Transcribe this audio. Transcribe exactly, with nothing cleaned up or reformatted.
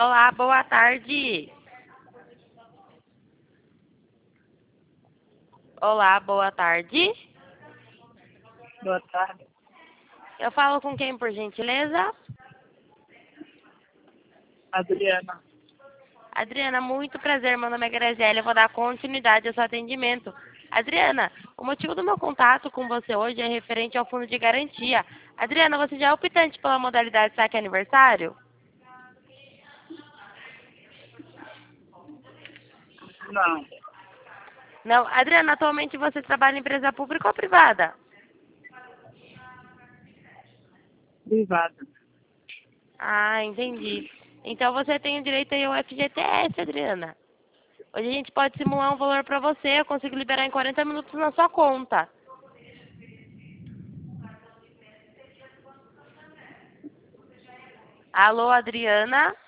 Olá, boa tarde. Olá, boa tarde. Boa tarde. Eu falo com quem, por gentileza? Adriana. Adriana, muito prazer. Meu nome é Graziela. Eu vou dar continuidade ao seu atendimento. Adriana, o motivo do meu contato com você hoje é referente ao fundo de garantia. Adriana, você já é optante pela modalidade saque aniversário? Não, Não. Adriana, atualmente você trabalha em empresa pública ou privada? privada. Ah, entendi. Então você tem o direito aí ao F G T S, Adriana. Hoje a gente pode simular um valor para você. Eu consigo liberar em quarenta minutos na sua conta. Alô, Adriana?